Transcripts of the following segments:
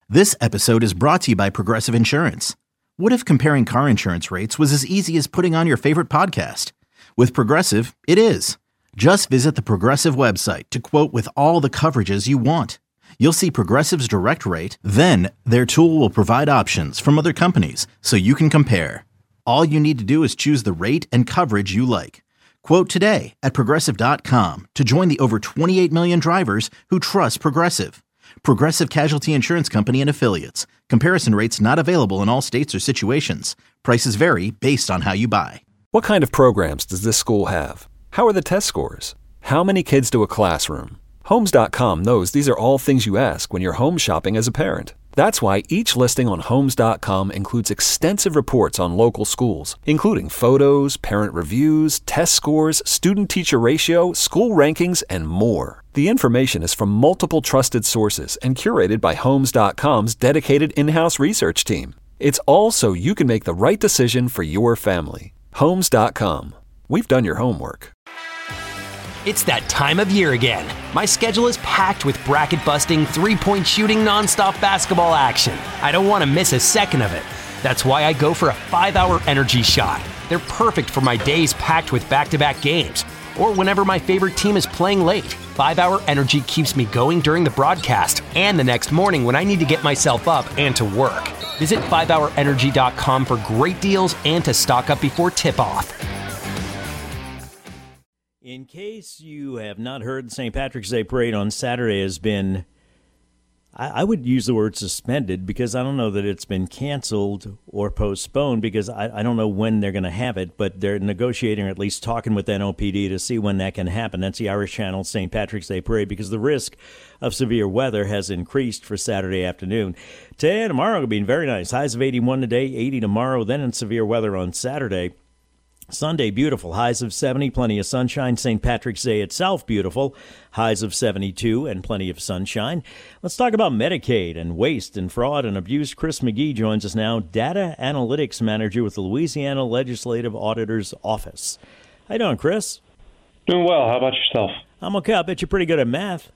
This episode is brought to you by Progressive Insurance. What if comparing car insurance rates was as easy as putting on your favorite podcast? With Progressive, it is. Just visit the Progressive website to quote with all the coverages you want. You'll see Progressive's direct rate, then their tool will provide options from other companies so you can compare. All you need to do is choose the rate and coverage you like. Quote today at Progressive.com to join the over 28 million drivers who trust Progressive. Progressive Casualty Insurance Company and Affiliates. Comparison rates not available in all states or situations. Prices vary based on how you buy. What kind of programs does this school have? How are the test scores? How many kids do a classroom? Homes.com knows these are all things you ask when you're home shopping as a parent. That's why each listing on Homes.com includes extensive reports on local schools, including photos, parent reviews, test scores, student-teacher ratio, school rankings, and more. The information is from multiple trusted sources and curated by Homes.com's dedicated in-house research team. It's all so you can make the right decision for your family. Homes.com. We've done your homework. It's that time of year again. My schedule is packed with bracket-busting, three-point shooting, nonstop basketball action. I don't want to miss a second of it. That's why I go for a 5-hour energy shot. They're perfect for my days packed with back-to-back games, or whenever my favorite team is playing late. 5-hour energy keeps me going during the broadcast and the next morning when I need to get myself up and to work. Visit 5hourenergy.com for great deals and to stock up before tip-off. In case you have not heard, the St. Patrick's Day Parade on Saturday has been, I would use the word suspended, because I don't know that it's been canceled or postponed, because I don't know when they're going to have it, but they're negotiating, or at least talking with NOPD to see when that can happen. That's the Irish Channel St. Patrick's Day Parade, because the risk of severe weather has increased for Saturday afternoon. Today and tomorrow will be very nice. Highs of 81 today, 80 tomorrow, then in severe weather on Saturday. Sunday, beautiful. Highs of 70, plenty of sunshine. St. Patrick's Day itself, beautiful. Highs of 72 and plenty of sunshine. Let's talk about Medicaid and waste and fraud and abuse. Chris McGee joins us now, Data Analytics Manager with the Louisiana Legislative Auditor's Office. How you doing, Chris? Doing well. How about yourself? I'm okay. I bet you're pretty good at math.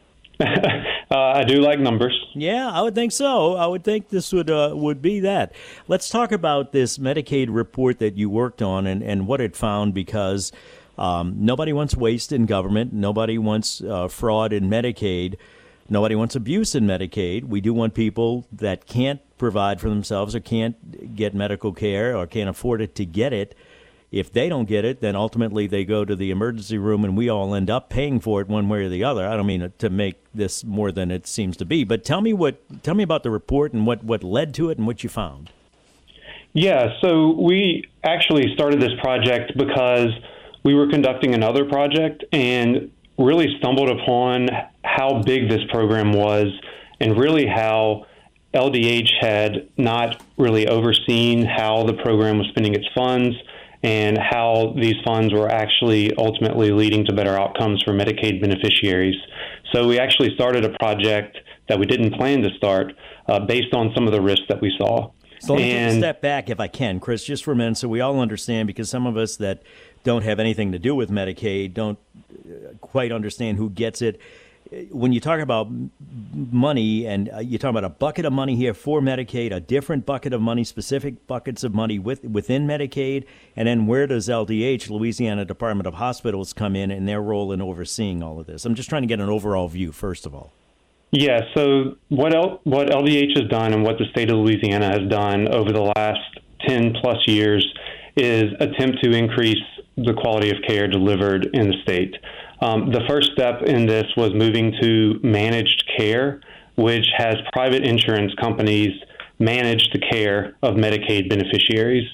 I do like numbers. Yeah, I would think so. I would think this would be that. Let's talk about this Medicaid report that you worked on and what it found, because nobody wants waste in government. Nobody wants fraud in Medicaid. Nobody wants abuse in Medicaid. We do want people that can't provide for themselves or can't get medical care or can't afford it to get it. If they don't get it, then ultimately they go to the emergency room and we all end up paying for it one way or the other. I don't mean to make this more than it seems to be, but tell me about the report and what led to it and what you found. Yeah, so we actually started this project because we were conducting another project and really stumbled upon how big this program was and really how LDH had not really overseen how the program was spending its funds and how these funds were actually ultimately leading to better outcomes for Medicaid beneficiaries. So we actually started a project that we didn't plan to start based on some of the risks that we saw. So let me take a step back, if I can, Chris, just for a minute, so we all understand, because some of us that don't have anything to do with Medicaid don't quite understand who gets it. When you talk about money, and you talk about a bucket of money here for Medicaid, a different bucket of money, specific buckets of money within Medicaid, and then where does LDH, Louisiana Department of Hospitals, come in their role in overseeing all of this? I'm just trying to get an overall view, first of all. Yeah, so what LDH has done and what the state of Louisiana has done over the last 10 plus years is attempt to increase the quality of care delivered in the state. The first step in this was moving to managed care, which has private insurance companies manage the care of Medicaid beneficiaries.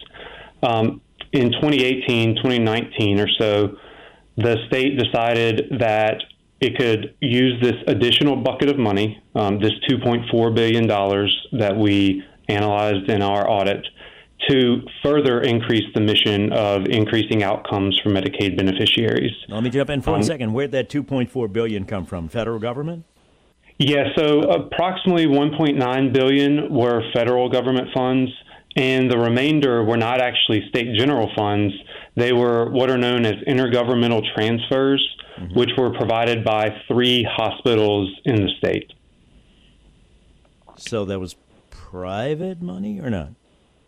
In 2018, 2019 or so, the state decided that it could use this additional bucket of money, this $2.4 billion that we analyzed in our audit, to further increase the mission of increasing outcomes for Medicaid beneficiaries. Let me jump in for a second. Where'd that $2.4 billion come from? Federal government? Yeah, so approximately $1.9 billion were federal government funds, and the remainder were not actually state general funds. They were what are known as intergovernmental transfers, which were provided by 3 hospitals in the state. So that was private money or not?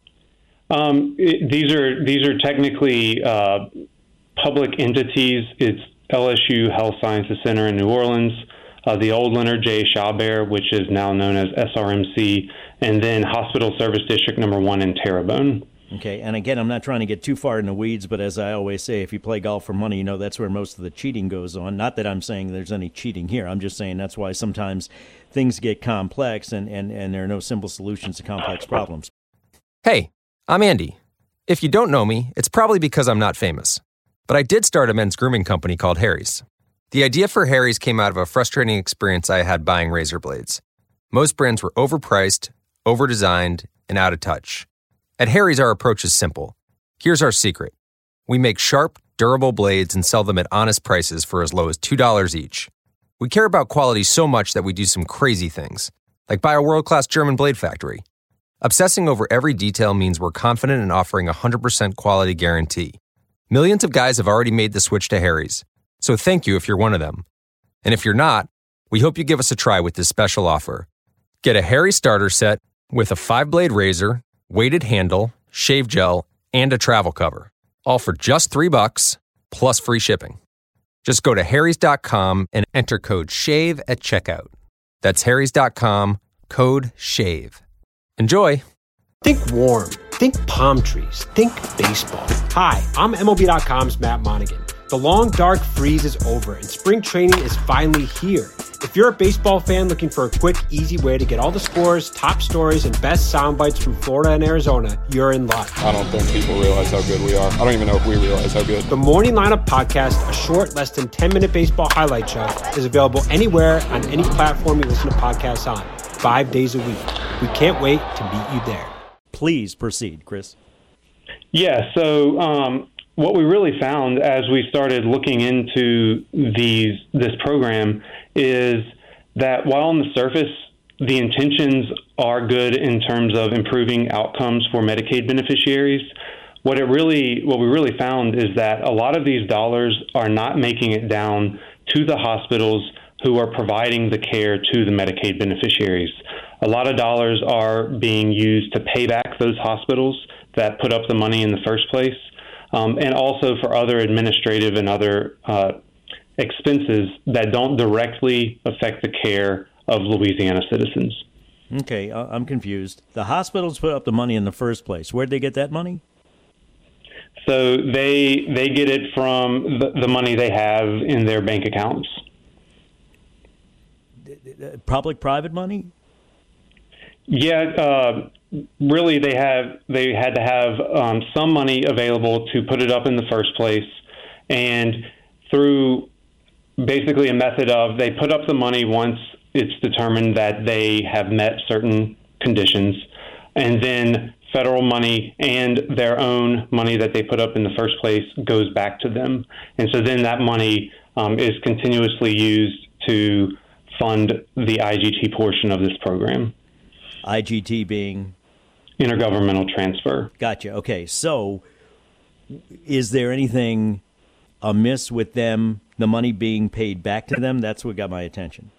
These are technically public entities. It's LSU Health Sciences Center in New Orleans, the old Leonard J. Chabert, which is now known as SRMC, and then Hospital Service District Number 1 in Terrebonne. Okay, and again, I'm not trying to get too far in the weeds, but as I always say, if you play golf for money, that's where most of the cheating goes on. Not that I'm saying there's any cheating here. I'm just saying that's why sometimes things get complex and there are no simple solutions to complex problems. Hey, I'm Andy. If you don't know me, it's probably because I'm not famous. But I did start a men's grooming company called Harry's. The idea for Harry's came out of a frustrating experience I had buying razor blades. Most brands were overpriced, overdesigned, and out of touch. At Harry's, our approach is simple. Here's our secret. We make sharp, durable blades and sell them at honest prices for as low as $2 each. We care about quality so much that we do some crazy things, like buy a world-class German blade factory. Obsessing over every detail means we're confident in offering a 100% quality guarantee. Millions of guys have already made the switch to Harry's, so thank you if you're one of them. And if you're not, we hope you give us a try with this special offer. Get a Harry's starter set with a 5-blade razor, weighted handle, shave gel, and a travel cover, all for just $3 plus free shipping. Just go to harrys.com and enter code SHAVE at checkout. That's harrys.com, code SHAVE. Enjoy. Think warm. Think palm trees. Think baseball. Hi, I'm MLB.com's Matt Monaghan. The long, dark freeze is over, and spring training is finally here. If you're a baseball fan looking for a quick, easy way to get all the scores, top stories, and best sound bites from Florida and Arizona, you're in luck. I don't think people realize how good we are. I don't even know if we realize how good. The Morning Lineup Podcast, a short, less than 10-minute baseball highlight show, is available anywhere on any platform you listen to podcasts on, 5 days a week. We can't wait to meet you there. Please proceed, Chris. Yeah, so what we really found as we started looking into this program is that while on the surface the intentions are good in terms of improving outcomes for Medicaid beneficiaries, what we really found is that a lot of these dollars are not making it down to the hospitals who are providing the care to the Medicaid beneficiaries. A lot of dollars are being used to pay back those hospitals that put up the money in the first place, and also for other administrative and other expenses that don't directly affect the care of Louisiana citizens. Okay, I'm confused. The hospitals put up the money in the first place. Where'd they get that money? So they get it from the money they have in their bank accounts. Public-private money? Yeah, really they had to have some money available to put it up in the first place, and through basically a method of they put up the money once it's determined that they have met certain conditions, and then federal money and their own money that they put up in the first place goes back to them. And so then that money is continuously used to fund the IGT portion of this program. IGT being? Intergovernmental transfer. Gotcha. Okay. So is there anything amiss with them, the money being paid back to them? That's what got my attention.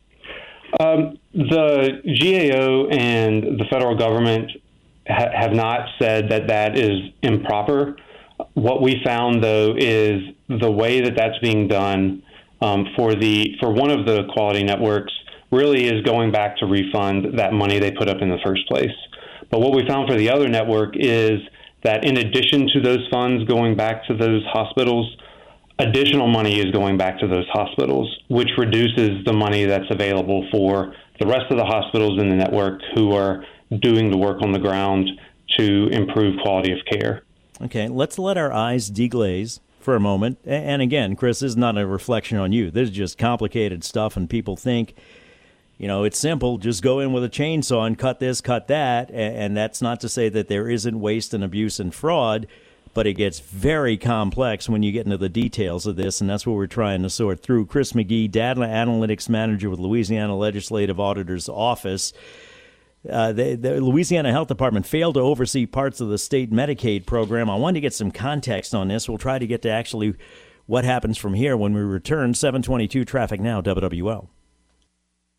The GAO and the federal government have not said that is improper. What we found, though, is the way that that's being done for one of the quality networks really is going back to refund that money they put up in the first place. But what we found for the other network is that in addition to those funds going back to those hospitals, additional money is going back to those hospitals, which reduces the money that's available for the rest of the hospitals in the network who are doing the work on the ground to improve quality of care. Okay, let's let our eyes deglaze for a moment. And again, Chris, this is not a reflection on you. This is just complicated stuff, and people think, it's simple. Just go in with a chainsaw and cut this, cut that. And that's not to say that there isn't waste and abuse and fraud, but it gets very complex when you get into the details of this, and that's what we're trying to sort through. Chris McGee, Data Analytics Manager with Louisiana Legislative Auditor's Office. The Louisiana Health Department failed to oversee parts of the state Medicaid program. I wanted to get some context on this. We'll try to get to actually what happens from here when we return. 722 Traffic Now, WWL.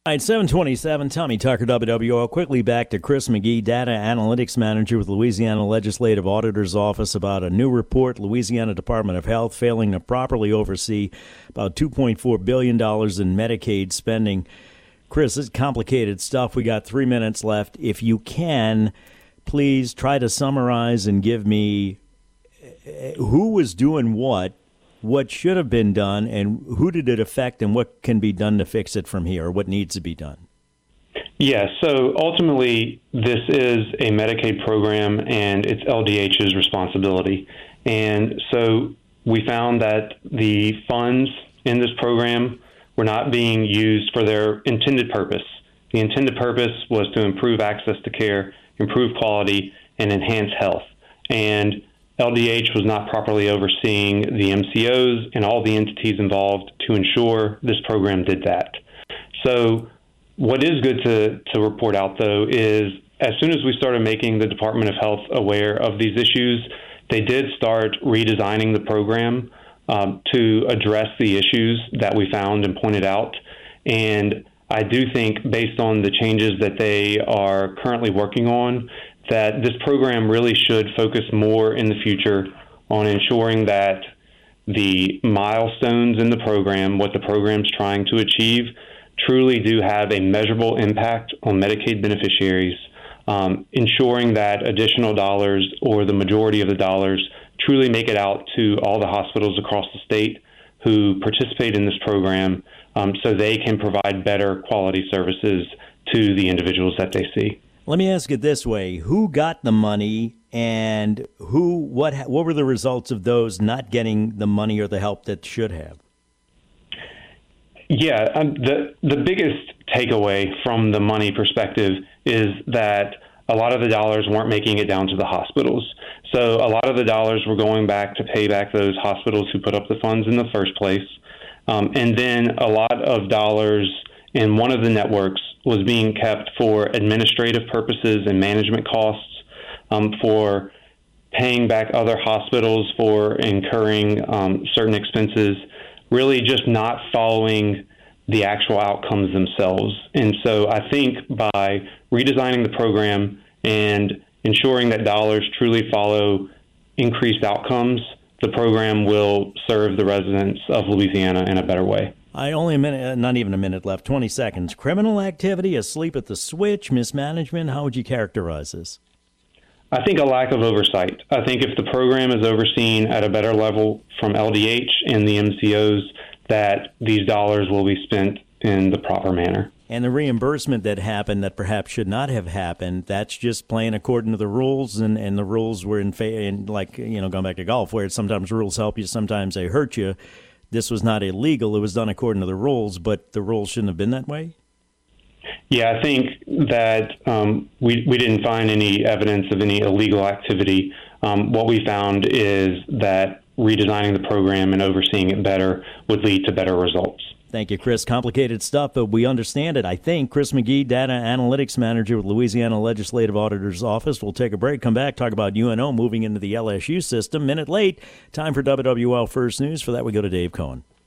All right, 727, Tommy Tucker, WWL. Quickly back to Chris McGee, Data Analytics Manager with Louisiana Legislative Auditor's Office, about a new report, Louisiana Department of Health failing to properly oversee about $2.4 billion in Medicaid spending. Chris, this is complicated stuff. We got 3 minutes left. If you can, please try to summarize and give me who was doing what should have been done, and who did it affect, and what can be done to fix it from here, or what needs to be done? Yeah, so ultimately, this is a Medicaid program, and it's LDH's responsibility. And so we found that the funds in this program were not being used for their intended purpose. The intended purpose was to improve access to care, improve quality, and enhance health. And LDH was not properly overseeing the MCOs and all the entities involved to ensure this program did that. So what is good to report out, though, is as soon as we started making the Department of Health aware of these issues, they did start redesigning the program to address the issues that we found and pointed out. And I do think, based on the changes that they are currently working on, that this program really should focus more in the future on ensuring that the milestones in the program, what the program's trying to achieve, truly do have a measurable impact on Medicaid beneficiaries, ensuring that additional dollars, or the majority of the dollars, truly make it out to all the hospitals across the state who participate in this program, so they can provide better quality services to the individuals that they see. Let me ask it this way. Who got the money, and what were the results of those not getting the money or the help that should have? Yeah, the biggest takeaway from the money perspective is that a lot of the dollars weren't making it down to the hospitals. So a lot of the dollars were going back to pay back those hospitals who put up the funds in the first place. And then a lot of dollars in one of the networks was being kept for administrative purposes and management costs, for paying back other hospitals for incurring certain expenses, really just not following the actual outcomes themselves. And so I think by redesigning the program and ensuring that dollars truly follow increased outcomes, the program will serve the residents of Louisiana in a better way. Only a minute, not even a minute left, 20 seconds. Criminal activity, asleep at the switch, mismanagement, how would you characterize this? I think a lack of oversight. I think if the program is overseen at a better level from LDH and the MCOs, that these dollars will be spent in the proper manner. And the reimbursement that happened that perhaps should not have happened, that's just playing according to the rules, and the rules were like, going back to golf, where sometimes rules help you, sometimes they hurt you. This was not illegal. It was done according to the rules, but the rules shouldn't have been that way? Yeah, I think that we didn't find any evidence of any illegal activity. What we found is that redesigning the program and overseeing it better would lead to better results. Thank you, Chris. Complicated stuff, but we understand it, I think. Chris McGee, Data Analytics Manager with Louisiana Legislative Auditor's Office. We'll take a break, come back, talk about UNO moving into the LSU system. Minute late, time for WWL First News. For that, we go to Dave Cohen.